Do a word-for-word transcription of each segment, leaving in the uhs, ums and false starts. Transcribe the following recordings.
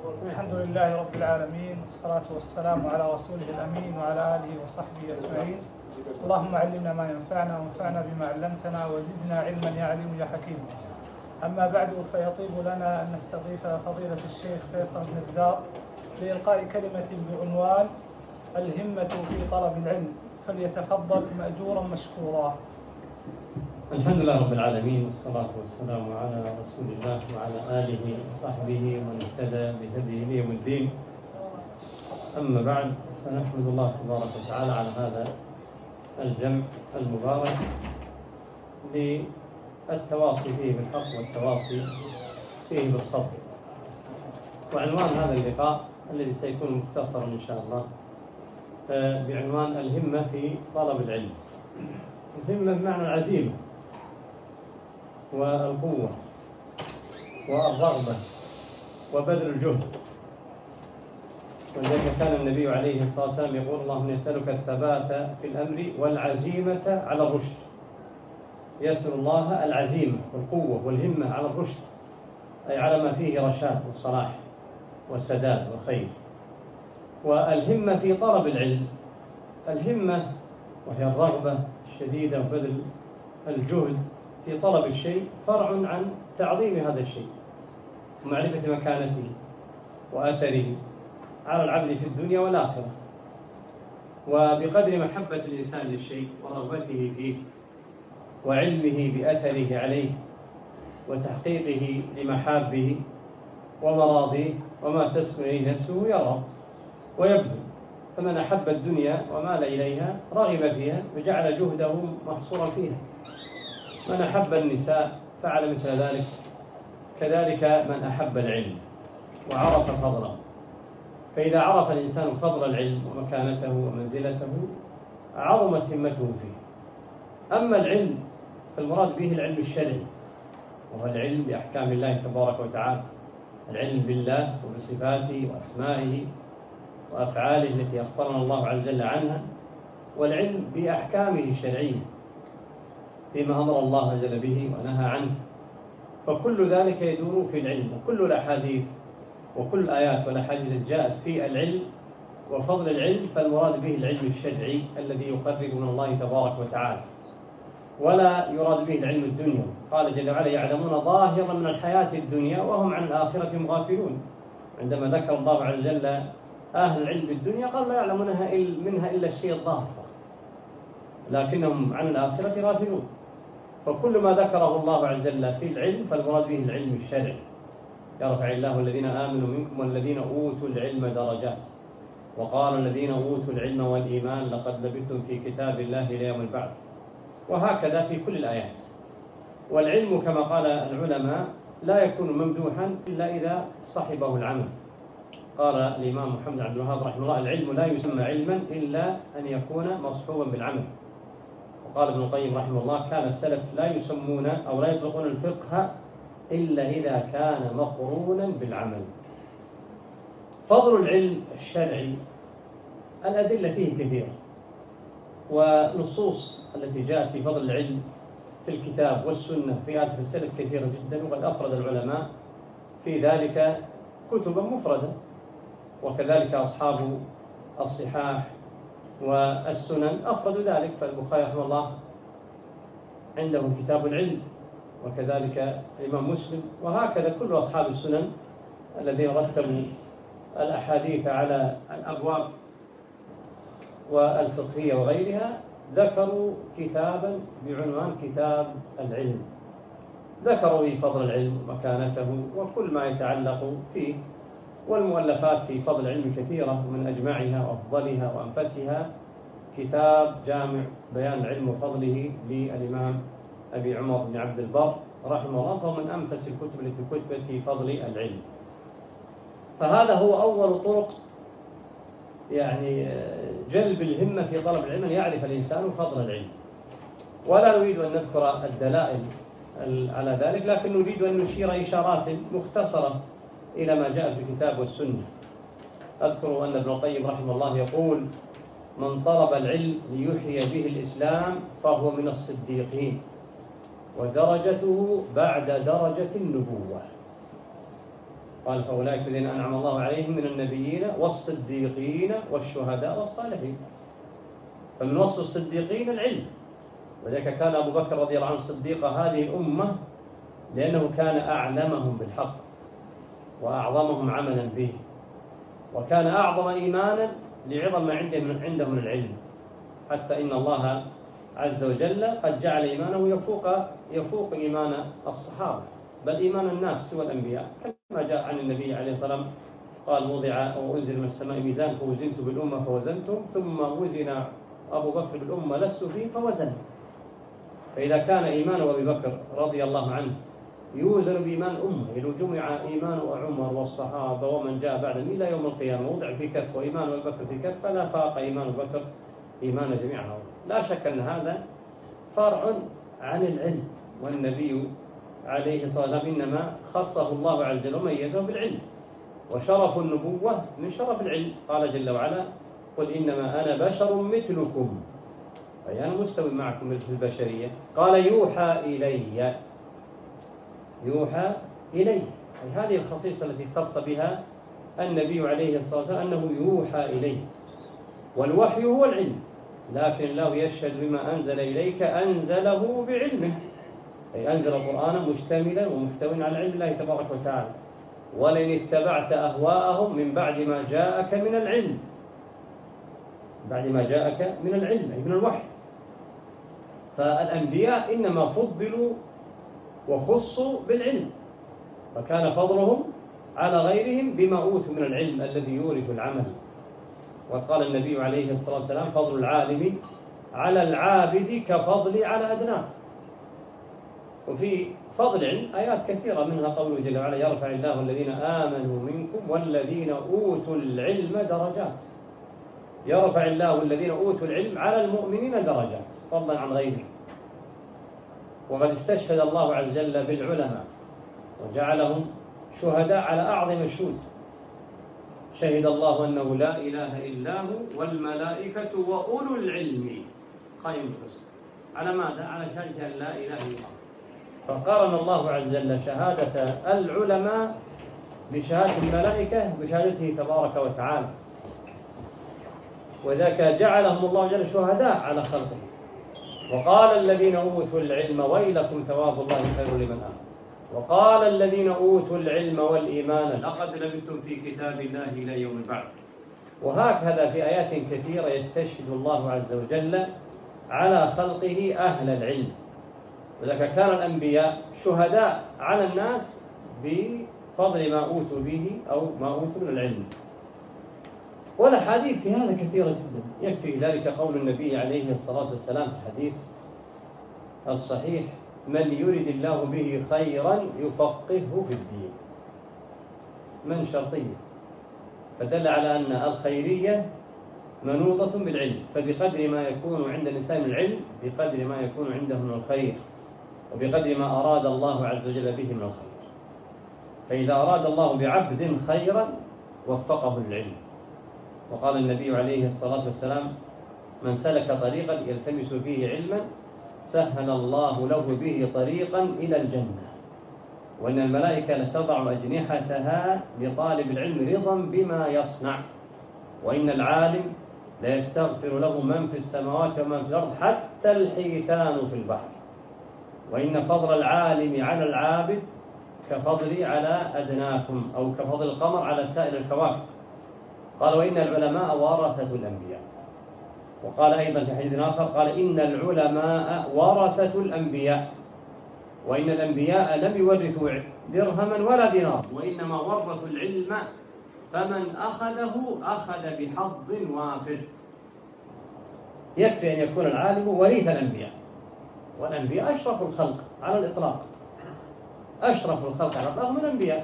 الحمد لله رب العالمين، والصلاة والسلام على رسوله الأمين وعلى آله وصحبه أجمعين. اللهم علمنا ما ينفعنا وانفعنا بما علمتنا وزدنا علما يا عليم يا حكيم. أما بعد، فيطيب لنا أن نستضيف فضيلة الشيخ فيصل نزار لإلقاء كلمة بعنوان الهمة في طلب العلم، فليتفضل مأجورا مشكورا. الحمد لله رب العالمين، والصلاة والسلام على رسول الله وعلى آله وصحبه ومن اهتدى بهديه ليوم الدين. أما بعد، فنحمد الله تبارك وتعالى على هذا الجمع المبارك للتواصي فيه بالحق والتواصي فيه بالصبر. وعنوان هذا اللقاء الذي سيكون مختصرا إن شاء الله بعنوان الهمة في طلب العلم. الهمة بمعنى العزيمة والقوة والرغبة وبذل الجهد. ولذلك كان النبي عليه الصلاة والسلام يقول: اللهم نسألك الثبات في الأمر والعزيمة على الرشد. يسأل الله العزيمة والقوة والهمة على الرشد، أي على ما فيه رشاد وصلاح وسداد وخير. والهمة في طلب العلم، الهمة وهي الرغبة الشديدة وبذل الجهد في طلب الشيء، فرع عن تعظيم هذا الشيء ومعرفة مكانته وأثره على العبد في الدنيا والآخرة. وبقدر محبة الإنسان للشيء ورغبته فيه وعلمه بأثره عليه وتحقيقه لمحابه ومراضيه وما تسكن إليه نفسه يرى ويبذل. فمن أحب الدنيا ومال إليها رغب فيها وجعل جهده محصورا فيها. من أحب النساء فعل مثل ذلك. كذلك من أحب العلم وعرف فضله. فإذا عرف الإنسان فضل العلم ومكانته ومنزلته عظمت همته فيه. أما العلم فالمراد به العلم الشرعي، وهو العلم بأحكام الله تبارك وتعالى، العلم بالله وبصفاته وأسمائه وأفعاله التي أخبرنا الله عز وجل عنها، والعلم بأحكامه الشرعية فيما أمر الله عز وجل به ونهى عنه. فكل ذلك يدور في العلم، وكل الأحاديث وكل الآيات والأحاديث جاءت في العلم وفضل العلم فالمراد به العلم الشرعي الذي يقرب من الله تبارك وتعالى، ولا يراد به العلم الدنيا. قال جل وعلا: يعلمون ظاهرا من الحياة الدنيا وهم عن الآخرة غافلون. عندما ذكر الله عز وجل أهل العلم بالدنيا قال: لا يعلمونها منها إلا الشيء الظاهر، لكنهم عن الآخرة غافلون. فكل ما ذكره الله عز وجل في العلم فالمراد به العلم الشرعي. يرفع الله الذين آمنوا منكم والذين أوتوا العلم درجات، وقال الذين أوتوا العلم والإيمان لقد لبثتم في كتاب الله إلى يوم البعث. وهكذا في كل الآيات. والعلم كما قال العلماء لا يكون ممدوحا إلا إذا صحبه العمل. قال الإمام محمد عبد الوهاب رحمه الله: العلم لا يسمى علما إلا أن يكون مصحوبا بالعمل. وقال ابن القيم رحمه الله: كان السلف لا يسمون أو لا يطلقون الفقه إلا إذا كان مقرونا بالعمل. فضل العلم الشرعي الأدلة فيه كثيرة، ونصوص التي جاءت في فضل العلم في الكتاب والسنة في آيات السلف كثيرة جدا، وقد أفرد العلماء في ذلك كتبا مفردة، وكذلك أصحاب الصحاح والسنن أفردوا ذلك. فالبخاري رحمه الله عنده كتاب العلم، وكذلك الإمام مسلم، وهكذا كل أصحاب السنن الذين رتبوا الأحاديث على الأبواب والفقهية وغيرها ذكروا كتابا بعنوان كتاب العلم، ذكروا في فضل العلم ومكانته وكل ما يتعلق فيه. والمؤلفات في فضل العلم كثيرة، ومن أجمعها وأفضلها وأنفسها كتاب جامع بيان العلم وفضله للإمام أبي عمر بن عبد البر رحمه الله، فهو من أنفس الكتب التي كتبت في فضل العلم. فهذا هو أول طرق يعني جلب الهمة في طلب العلم، أن يعرف الإنسان فضل العلم. ولا نريد أن نذكر الدلائل على ذلك، لكن نريد أن نشير إشارات مختصرة إلى ما جاء في الكتاب والسنة. أذكر أن ابن القيم رحمه الله يقول: من طلب العلم ليحيي به الإسلام فهو من قال فأولئك الذين أنعم الله عليهم من النبيين والصديقين والشهداء والصالحين. فمن وصف الصديقين العلم، وذلك كان أبو بكر رضي الله عنه صديق هذه الأمة لأنه كان أعلمهم بالحق وأعظمهم عملا به، وكان أعظم إيمانا لعظم ما عنده من العلم، حتى إن الله عز وجل قد جعل إيمانه يفوق يفوق إيمان الصحابة، بل إيمان الناس سوى الأنبياء، كما جاء عن النبي عليه الصلاة والسلام قال وضع وأنزل من السماء ميزان فوزنت بالأمة فوزنتم، ثم وزن أبو بكر بالأمة لست فيه فوزن. فإذا كان إيمان أبي بكر رضي الله عنه يوزن بإيمان أمة، لو جمع إيمان عمر والصحابة ومن جاء بعدهم إلى يوم القيامة وضع في كف وإيمان أبي بكر في كف، فلا فاق إيمان أبي بكر إيمان جميعهم. لا شك أن هذا فرع عن العلم، والنبي عليه الصلاة والسلام إنما خصه الله عز وجل وميزه بالعلم، وشرف النبوة من شرف العلم. قال جل وعلا قل إنما أنا بشر مثلكم، أي أنا مستوي معكم مثل البشرية. قال يوحى إلي، يوحى إلي، أي هذه الخصيصة التي اختص بها النبي عليه الصلاة والسلام أنه يوحى إليه. والوحي هو العلم، لكن الله يشهد بما أنزل إليك أنزله بعلمه، أي أنزل القرآن مشتملا ومحتويا على علم الله تبارك وتعالى. ولن اتبعت أهواءهم من بعد ما جاءك من العلم، بعد ما جاءك من العلم أي من الوحي. فالأنبياء إنما فضلوا وخصوا بالعلم، فكان فضلهم على غيرهم بما أوتوا من العلم الذي يورث العمل. وقال النبي عليه الصلاة والسلام فضل العالم على العابد كفضل على أدناه. وفي فضل العلم آيات كثيرة، منها قوله جل وعلا يرفع الله الذين آمنوا منكم والذين أوتوا العلم درجات. يرفع الله الذين أوتوا العلم على المؤمنين درجات فضلا عن غيرهم. وقد استشهد الله عز وجل بالعلماء وجعلهم شهداء على أعظم الشهود. شهد الله أنه لا إله إلا هو والملائكة وأولو العلم قائم بالقسط. على ماذا؟ على شهادة أن لا إله إلا الله. فقارن الله عز وجل شهادة العلماء بشهادة الملائكة بشهادته تبارك وتعالى، وذاك جعلهم الله جل شهداء على خلقه. وقال الذين أوتوا العلم ويلكم ثواب الله خير لمن آمن. وقال الذين أوتوا العلم والإيمان لقد لبثتم في كتاب الله إلى يوم البعث. وهكذا في آيات كثيرة يستشهد الله عز وجل على خلقه أهل العلم. وذلك كان الأنبياء شهداء على الناس بفضل ما أوتوا به أو ما أوتوا من العلم. والأحاديث في هذا كثيرة جدا، يكفي ذلك قول النبي عليه الصلاة والسلام في الحديث الصحيح من يرد الله به خيرا يفقهه في الدين، من شرطية، فدل على أن الخيرية منوطة بالعلم، فبقدر ما يكون عند الإنسان من العلم بقدر ما يكون عنده من الخير، وبقدر ما أراد الله عز وجل به من الخير. فإذا أراد الله بعبد خيرا وفقه للعلم. وقال النبي عليه الصلاة والسلام من سلك طريقا يلتمس فيه علما سهل الله له به طريقا إلى الجنة. وأن الملائكة لتضع أجنحتها لطالب العلم رضا بما يصنع. وإن العالم لا يستغفر له من في السماوات ومن في الأرض حتى الحيتان في البحر. وإن فضل العالم على العابد كفضلي على أدناكم، أو كفضل القمر على سائر الكواكب. قال وإن العلماء ورثة الأنبياء. وقال أيضا في حديث آخر قال إن العلماء ورثة الأنبياء، وإن الأنبياء لم يورثوا درهما ولا دينار، وإنما ورثوا العلم فمن أخذه أخذ بحظ وافر. يكفي أن يكون العالم ورث الأنبياء، والأنبياء أشرف الخلق على الإطلاق، أشرف الخلق على الإطلاق من الأنبياء.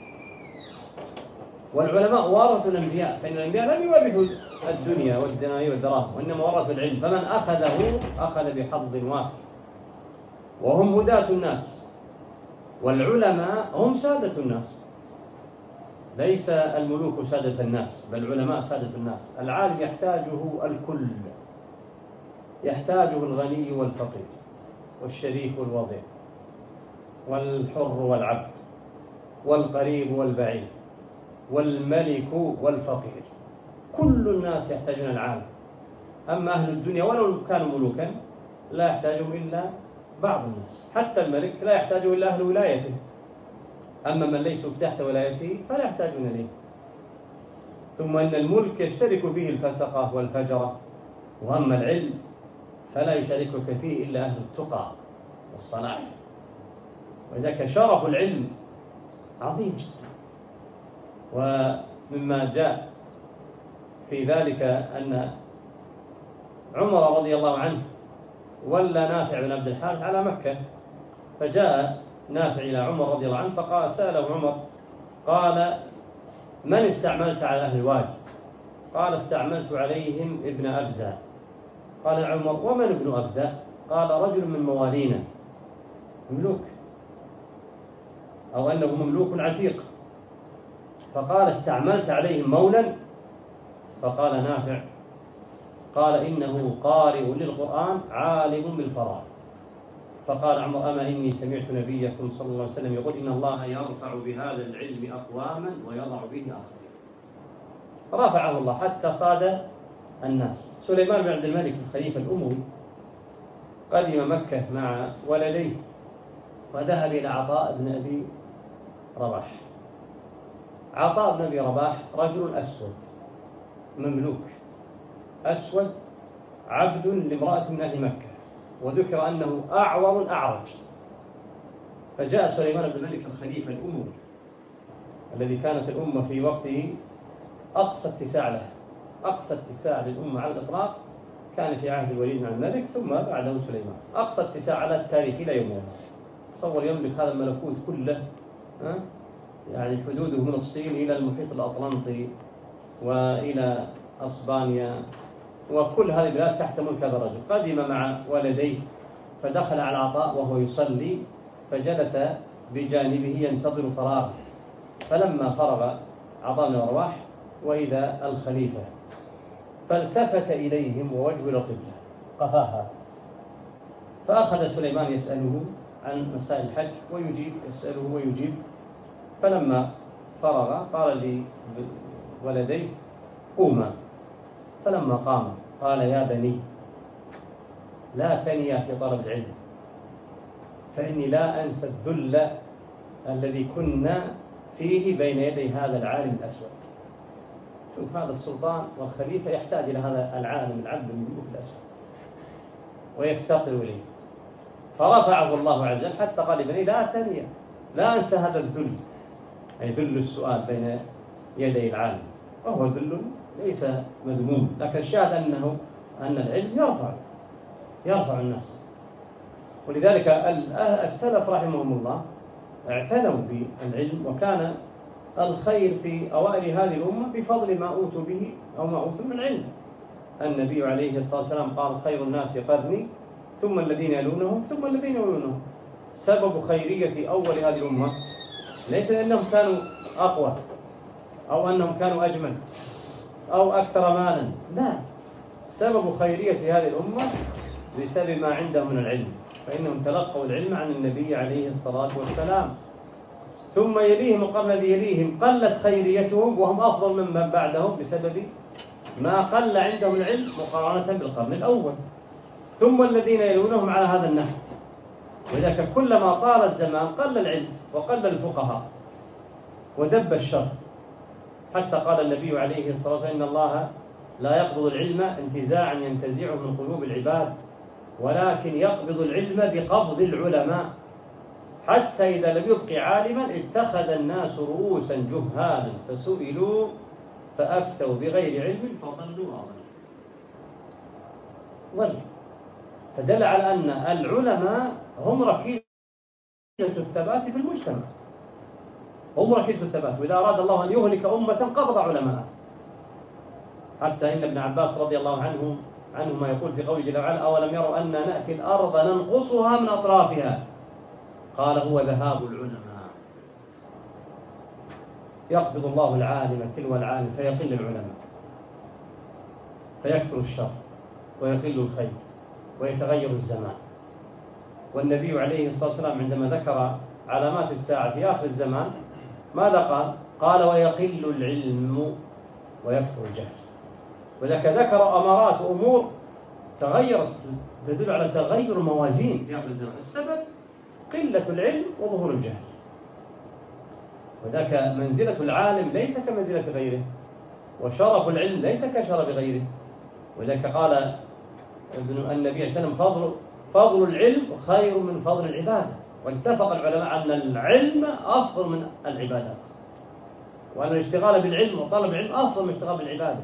والعلماء ورثوا الأنبياء، فإن الأنبياء لم يورثوا الدنيا والدنايا والدراهم، وإنما ورثوا العلم، فمن أخذه أخذ بحظ وافر. وهم هداة الناس، والعلماء هم سادة الناس، ليس الملوك سادة الناس بل العلماء سادة الناس. العالم يحتاجه الكل، يحتاجه الغني والفقير والشريف والوضيع والحر والعبد، والقريب والبعيد والملك والفقير، كل الناس يحتاجون العالم. أما أهل الدنيا ولو كانوا ملوكا لا يحتاجهم إلا بعض الناس، حتى الملك لا يحتاجه إلا أهل ولايته، أما من ليسوا تحت ولايته فلا يحتاجون إليه. ثم أن الملك يشترك فيه الفسقة والفجرة، وأما العلم فلا يشاركك فيه إلا أهل التقى والصلاح. وذاك شرف العلم عظيم جدا. ومما جاء في ذلك أن عمر رضي الله عنه ولى نافع بن عبد الحارث على مكة، فجاء نافع إلى عمر رضي الله عنه فقال سأله عمر قال من استعملت على أهل الوادي؟ قال استعملت عليهم ابن أبزة. قال عمر ومن ابن أبزة؟ قال رجل من موالينا، مملوك، أو أنه مملوك عتيق. فقال استعملت عليهم مولا؟ فقال نافع قال إنه قارئ للقرآن عالم بالفرائض. فقال عمر أما إني سمعت نبيكم صلى الله عليه وسلم يقول إن الله يرفع بهذا العلم أقواما ويضع به آخرين. رفعه الله حتى صاد الناس. سليمان بن عبد الملك الخليفة الأموي قدم مكة مع ولديه وذهب إلى عطاء بن أبي رباح. عطاء بن أبي رباح رجل أسود مملوك أسود عبد لامرأة من أهل مكة، وذكر أنه أعور أعرج. فجاء سليمان بن الملك الخليفة الأموي الذي كانت الأمة في وقته أقصى اتساع له، أقصى اتساع للأمة على الإطلاق كان في عهد الوليد بن الملك ثم بعده سليمان، أقصى اتساع على التاريخ إلى يومنا. تصور يملك هذا الملكوت كله، يعني حدوده من الصين إلى المحيط الأطلنطي وإلى أسبانيا، وكل هذه البلاد تحت ملك هذا الرجل. قدم مع ولديه فدخل على عطاء وهو يصلي فجلس بجانبه ينتظر فراغه. فلما فرغ عطاء بن رواح وإذا الخليفة، فالتفت إليهم ووجهه للقبلة قفاها. فأخذ سليمان يسأله عن مسائل الحج ويجيب، يسأله ويجيب. فلما فرغ قال لولديه قوما. فلما قام قال يا بني لا تنيا في طلب العلم، فإني لا أنسى الذل الذي كنا فيه بين يدي هذا العالم الأسود. شوف هذا السلطان والخليفة يحتاج إلى هذا العالم العبد المملوك الأسود ويفتقر إليه. فرفعه الله عز وجل حتى قال بني لا تنيا، لا أنسى هذا الذل، أي ذل السؤال بين يدي العالم، وهو ذل ليس مذموم، لكن الشاهد أنه أن العلم يرفع يرفع الناس. ولذلك السلف رحمهم الله اعتنوا بالعلم، وكان الخير في أوائل هذه الأمة بفضل ما أوتوا به أو ما أوتوا من علم. النبي عليه الصلاة والسلام قال خير الناس قرني ثم الذين يلونهم ثم الذين يلونهم. سبب خيرية أول هذه الأمة ليس لأنهم كانوا أقوى أو أنهم كانوا أجمل أو أكثر مالا، لا، سبب خيرية هذه الأمة بسبب ما عندهم من العلم، فإنهم تلقوا العلم عن النبي عليه الصلاة والسلام. ثم يليهم القرن الذي يليهم قلت خيريتهم وهم أفضل ممن بعدهم بسبب ما قل عندهم العلم مقارنة بالقرن الأول. ثم الذين يلونهم على هذا النحو. ولذلك كلما طال الزمان قل العلم وقل الفقهاء ودب الشر، حتى قال النبي عليه الصلاة والسلام إن الله لا يقبض العلم انتزاعا ينتزعه من قلوب العباد، ولكن يقبض العلم بقبض العلماء، حتى إذا لم يبق عالما اتخذ الناس رؤوسا جهالا فسئلوا فأفتوا بغير علم فضلوا أضلوا. فدل على أن العلماء هم ركيزة الثبات في المجتمع، هم ركيزة الثبات، وإذا أراد الله أن يهلك أمة قبض علماء. حتى إن ابن عباس رضي الله عنه عنه ما يقول في قوله جل وعلا أولم يروا أن نأتي الأرض ننقصها من أطرافها، قال هو ذهاب العلماء. يقبض الله العالم تلو العالم فيقل العلماء، فيكثر الشر ويقل الخير ويتغير الزمان. والنبي عليه الصلاة والسلام عندما ذكر علامات الساعة في آخر الزمان ماذا قال؟ قال ويقل العلم ويكثر الجهل. وذلك ذكر أمارات وأمور تغيرت تدل على تغير الموازين في آخر الزمان. السبب قلة العلم وظهور الجهل. وذاك منزلة العالم ليس كمنزلة غيره، وشرف العلم ليس كشرف غيره. وذلك قال ابن النبي عليه وسلم فضل, فضل العلم خير من فضل العبادة. واتفق العلماء أن العلم أفضل من العبادات، وأن الاشتغال بالعلم وطلب العلم أفضل من الاشتغال بالعبادة.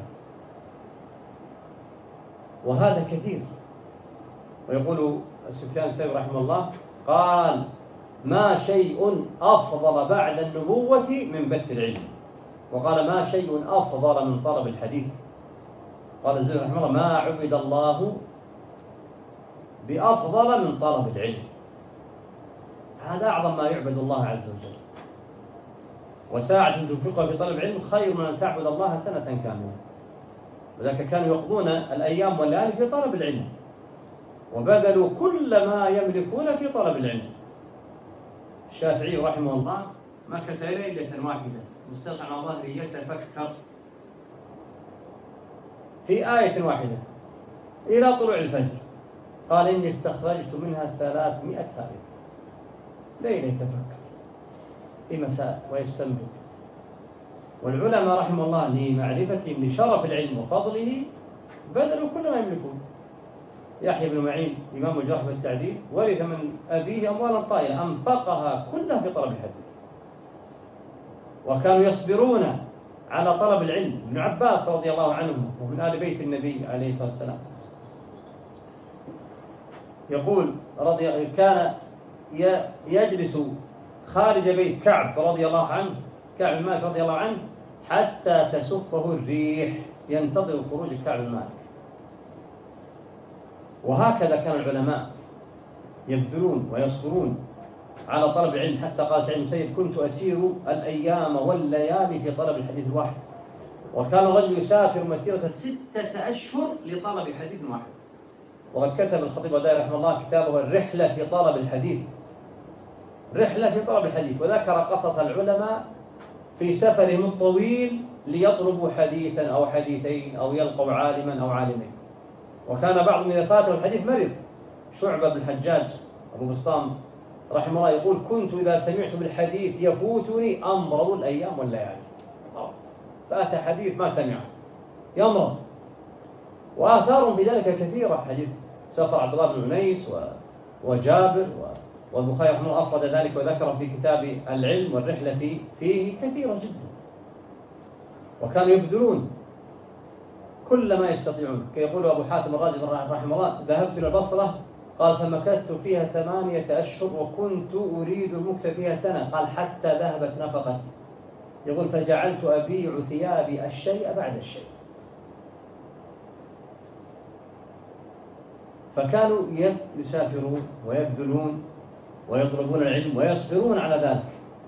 وهذا كثير. ويقول سفيان الثوري رحمه الله قال ما شيء أفضل بعد النبوة من بث العلم. وقال ما شيء أفضل من طلب الحديث. قال الزهري رحمه الله ما عبد الله بأفضل من طلب العلم. هذا أعظم ما يعبد الله عز وجل. وساعة تنفقها في طلب العلم خير من أن تعبد الله سنة كاملة. وذلك كانوا يقضون الأيام والليالي في طلب العلم، وبذلوا كل ما يملكون في طلب العلم. الشافعي رحمه الله مكث ليلة واحدة مستلقى على ظهره يتفكر في آية واحدة إلى طلوع الفجر. قال إني استخرجت منها ثلاثمائة فائدة. ليلة يتفكر في مسائل ويستنبط. والعلماء رحمه الله لمعرفتهم لشرف العلم وفضله بذلوا كل ما يملكون. يحيى بن معين إمام الجرح والتعديل ورث من أبيه أموالا طائلة أنفقها كلها في طلب الحديث. وكانوا يصبرون على طلب العلم. ابن عباس رضي الله عنه ومن آل بيت النبي عليه الصلاة والسلام يقول رضي كان يجلس خارج بيت كعب رضي الله عنه كعب المالك رضي الله عنه حتى تسفه الريح ينتظر خروج كعب المالك. وهكذا كان العلماء يبذلون ويصبرون على طلب العلم. حتى قال سعيد بن المسيب كنت أسير الأيام والليالي في طلب الحديث الواحد. وكان الرجل يسافر مسيرة ستة أشهر لطلب حديث واحد. وقد كتب الخطيب البغدادي رحمه الله كتابه الرحلة في طلب الحديث رحلة في طلب الحديث. وذكر قصص العلماء في سفرهم الطويل ليطلبوا حديثا أو حديثين أو يلقوا عالما أو عالمين. وكان بعضهم إذا فاته الحديث مرض. شعبة بن الحجاج أبو بسطام رحمه الله يقول كنت إذا سمعت بالحديث يفوتني أمرض الأيام والليالي. فأتى حديث ما سمعه يمرض. وآثارهم بذلك كثيرة. حديث سفر عبد الله بن عنيس وجابر والبخاري رحمه الله أفرد ذلك وذكر في كتاب العلم والرحلة فيه, فيه كثيرا جدا. وكانوا يبذلون كل ما يستطيعون. كيقول أبو حاتم الرازي رحمه الله ذهبت إلى البصرة قال فمكثت فيها ثمانية أشهر وكنت أريد المكث فيها سنة. قال حتى ذهبت نفقتي. يقول فجعلت أبيع ثيابي الشيء بعد الشيء. فكانوا يسافرون ويبذلون ويطلبون العلم ويصبرون على ذلك.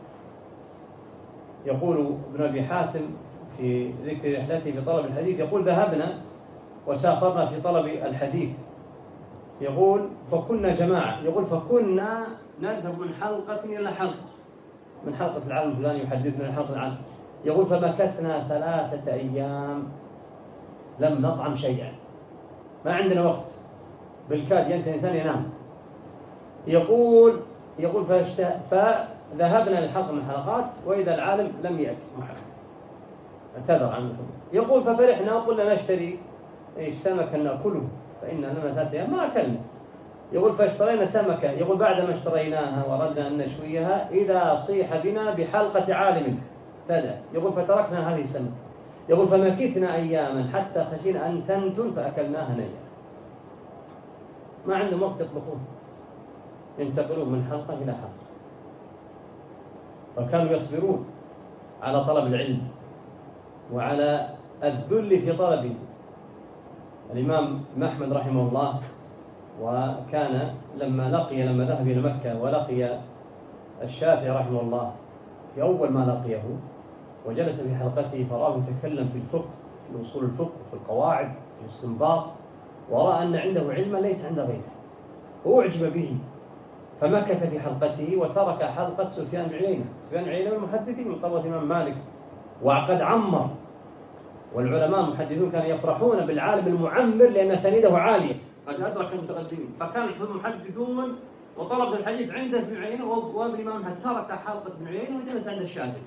يقول ابن أبي حاتم في ذكر رحلته في طلب الحديث يقول ذهبنا وسافرنا في طلب الحديث. يقول فكنا جماعة. يقول فكنا نذهب من حلقة إلى حلقة من حلقة العالم الفلاني يحدثنا من حلقة العالم. يقول فمكثنا ثلاثة أيام لم نطعم شيئا. ما عندنا وقت بالكاد ينتهي الإنسان ينام. يقول يقول فذهبنا للحلقة من الحلقات وإذا العالم لم يأتي محمد اعتذر عن محمد. يقول ففرحنا وقلنا نشتري سمكا نأكله فإننا لما ثلاثة أيام ما أكلنا. يقول فاشترينا سمكة. يقول بعدما اشتريناها وردنا أن نشويها إذا صيح بنا بحلقة عالم فدا. يقول فتركنا هذه السمكة. يقول فمكثنا أياما حتى خشينا أن تنتن فأكلناها نيا. ما عندهم وقت يطبخون ينتقلون من حلقة إلى حلقة. وكانوا يصبرون على طلب العلم وعلى الذل في طلبه. الإمام أحمد رحمه الله وكان لما لقي لما ذهب إلى مكة ولقي الشافعي رحمه الله في أول ما لقيه وجلس في حلقته فراه يتكلم في الفقه في أصول الفقه في القواعد في الاستنباط ورأى أن عنده علما ليس عند غيره وأعجب به فمكث في حلقته وترك حلقة سفيان بن عيينة. سفيان بن عيينة من المحدثين من طبقة الإمام مالك، وقد عمر، والعلماء المحدثون كانوا يفرحون بالعالم المعمر لأن سنيده عالية قد أدرك المتقدمين. فكان المحدثون وطلب الحديث عند ابن عيينة وابن الإمام أحمد ترك حلقة ابن عيينة وجلس عند الشافعي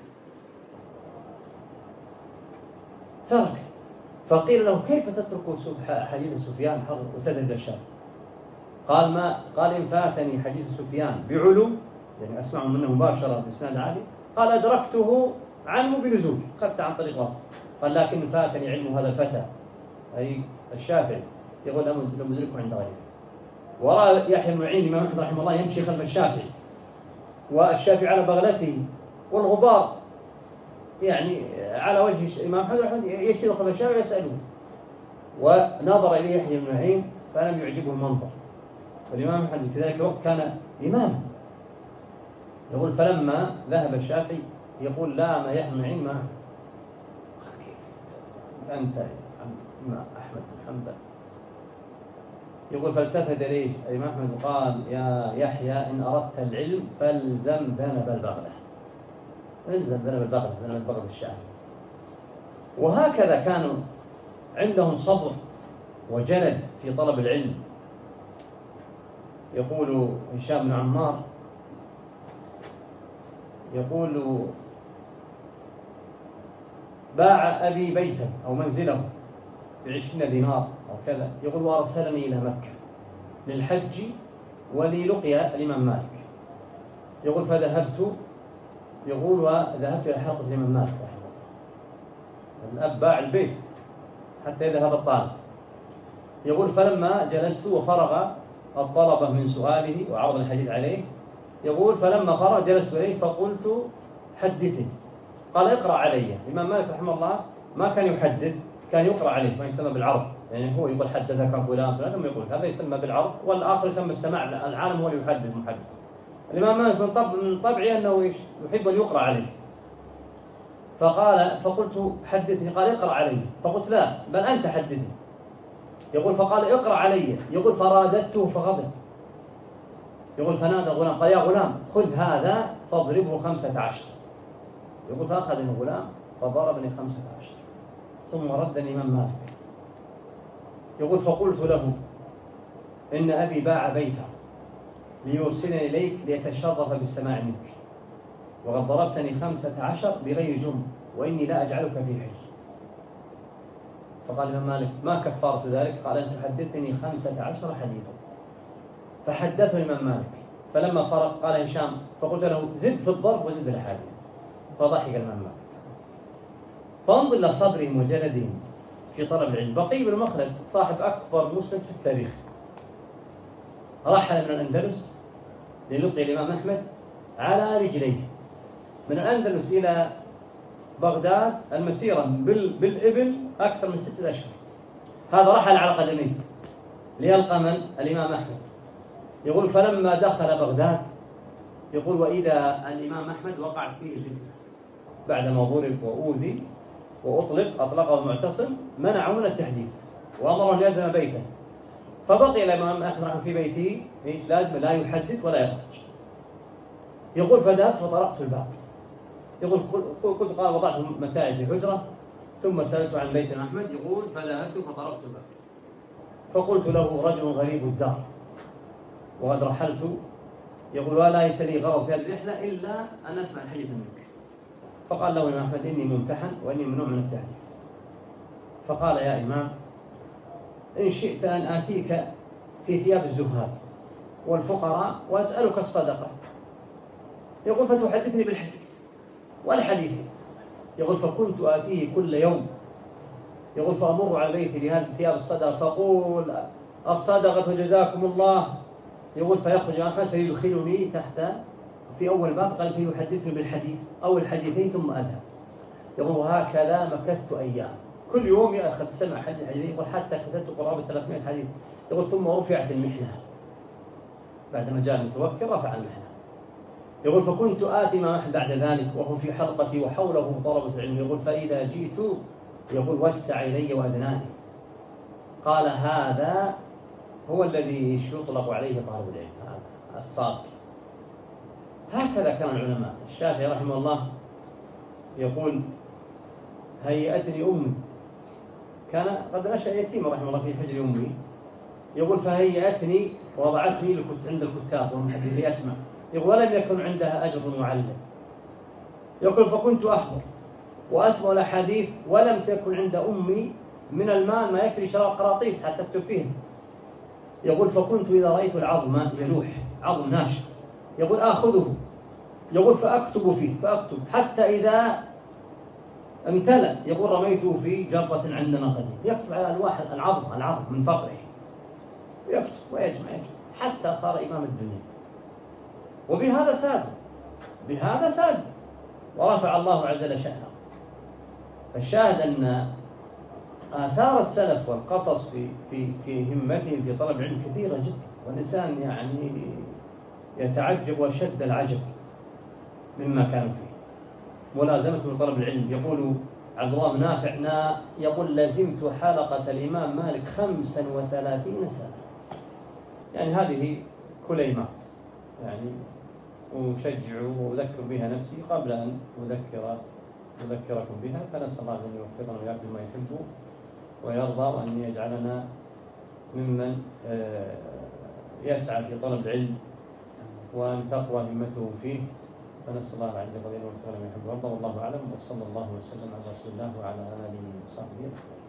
ترك. فقيل له كيف تترك حديث سفيان وتذهب للشافعي؟ قال ما قال إن فاتني حديث سفيان بعلو، يعني أسمع منه مباشرة بإسناد عالي، قال أدركته عنه بنزول، خدت عن طريق واسط. قال لكن فاتني علم هذا الفتى أي الشافعي، يقول لم أدركه عند غيره. ورأى يحيى بن معين الإمام أحمد رحمه الله يمشي خلف الشافعي والشافعي على بغلته والغبار يعني على وجه الإمام أحمد يسير خلف الشافعي يسأله، ونظر إليه يحيى بن معين فلم يعجبه المنظر. والإمام أحمد في ذلك الوقت كان إماما. يقول فلما ذهب الشافعي يقول لا ما يحيى بن معين ما أنت إمام أحمد بن حنبل. يقول فالتفت إليه الإمام أحمد وقال يا يحيى إن أردت العلم فالزم ذنب البغلة، الزم ذنب البغلة، ذنب البغلة الشافعي. وهكذا كانوا عندهم صبر وجلد في طلب العلم. يقول هشام بن عمار يقول باع أبي بيتا أو منزله بعشرين دينار أو كذا، يقول وأرسلني إلى مكة للحج وللقيا الإمام مالك. يقول فذهبت يقول وذهبت إلى حلقة الإمام مالك رحمه الله. الأب باع البيت حتى يذهب الطالب. يقول فلما جلست وفرغ الطلبة من سؤاله وعرض الحديث عليه، يقول فلما فرغ جلست إليه فقلت حدثني. قال اقرأ علي. الإمام مالك رحمه الله ما كان يحدث، كان يقرأ عليه، ما يسمى بالعرض، يعني هو يقول حدثك فلان فلان ثم يقول هذا يسمى بالعرض، والآخر يسمى السماع، العالم هو اللي يحدث محدث. الإمام مالك من طبع من طبعه أنه يحب أن يقرأ عليه. فقال فقلت حدثني. قال اقرأ علي. فقلت لا بل أنت حدثني. يقول فقال اقرأ علي. يقول فرادته فغضب. يقول فنادى الغلام قال يا غلام خذ هذا فاضربه خمسة عشر. يقول فأخذ الغلام فضربني خمسة عشر ثم ردني الإمام مالك. يقول فقلت له إن أبي باع بيتا ليرسلني إليك ليتشرف بالسماع منك، وقد ضربتني خمسة عشر بغير جرم وإني لا أجعلك في حج. فقال الإمام مالك ما كفارة ذلك؟ قال أن تحدثني خمسة عشر حديثا. فحدثه الإمام مالك. فلما فرق قال هشام فقلت له زد في الضرب وزد الأحاديث. فضحك الإمام مالك. فانظر إلى صبرهم وجلدهم في طلب العلم. بقي بن مخلد صاحب أكبر مسند في التاريخ رحل من الأندلس للقي الإمام أحمد على رجليه من الأندلس إلى بغداد المسيرة بالإبل أكثر من ستة أشهر. هذا رحل على قدميه ليلقى من الإمام أحمد. يقول فلما دخل بغداد يقول وإذا الإمام أحمد وقع فيه الفتنة بعدما ضرب وأوذي وأطلق أطلقه المعتصم منعه من التحديث وأمره أن يلزم بيته. فبقي الإمام أحمد في بيته إيش لازم لا يحدث ولا يخرج. يقول فذهبت فطرقت الباب. يقول كنت قال وضعت متاعي في الحجرة ثم سألت عن بيت أحمد. يقول فذهبت فطرقت الباب فقلت له رجل غريب الدار وقد رحلت. يقول ولا ليس لي غرض في هذه الرحلة إلا أن أسمع الحديث منك. فقال له الإمام أحمد إني ممتحن وإني ممنوع من التحديث. فقال يا إمام إن شئت أن آتيك في ثياب الزهاد والفقراء وأسألك الصدقة. يقول فتحدثني بالحديث والحديث. يقول فكنت آتيه كل يوم. يقول فأمر على بيتي لهذه ثياب الصدقة فأقول الصدقة جزاكم الله. يقول فيخرج أحمد فيدخلني تحت في أول باب قال فيحدثني بالحديث أو الحديثين ثم أذهب. يقول وهكذا مكثت أيام كل يوم يأخذ سمع حديث حديث. يقول حتى كتبت قرابة ثلاثمائة حديث. يقول ثم رفعت المحنة بعدما جاء المتوكل رفع المحنة. يقول فكنت آتي ما أحد بعد ذلك وهو في حلقتي وحوله طلبة العلم. يقول فإذا جئت يقول وسع إلي وأدناني. قال هذا هو الذي يطلق عليه طالب العلم الصادق هكذا كان العلماء. الشافعي رحمه الله يقول هيئتني أمي، كان قد نشأ يتيما رحمه الله في حجر أمي، يقول فهيئتني ووضعتني عند الكتاب والمحدثين أسمع، يقول ولم يكن عندها أجر معلم، يقول فكنت أحضر وأسمع الأحاديث ولم تكن عند أمي من المال ما يكفي شراء قراطيس حتى أكتب فيه. يقول فكنت إذا رأيت العظم يلوح، عظم ناشف، يقول آخذه، يقول فأكتب فيه فأكتب حتى إذا امتلأ، يقول رميته في جرة عند نقدي، يكتب على الواح العظم العظم من فقره، يكتب ويجمع يكتب حتى صار إمام الدنيا. وبهذا ساد، بهذا ساد ورفع الله عز وجل شأنه. فالشاهد أن آثار السلف والقصص في في في همتهم في طلب العلم كثيرة جدا، والإنسان يعني يتعجب وشد العجب مما كانوا فيه. ملازمة طلب العلم، يقول عبد الله بن نافع يقول لزمت حلقة الإمام مالك خمسا وثلاثين سنة، يعني هذه كليمات يعني أشجع وأذكر بها نفسي قبل أن أذكر أذكركم بها. فنسأل الله أن يوفقنا ويأخذ ما يحب ويرضى، وأن يجعلنا ممن يسعى في طلب العلم وأن تقوى همته فيه. فنسأل الله عز وجل أن يوفقنا ويحب ويرضى، والله أعلم، وصلى الله وسلم على رسول الله وعلى آله وصحبه.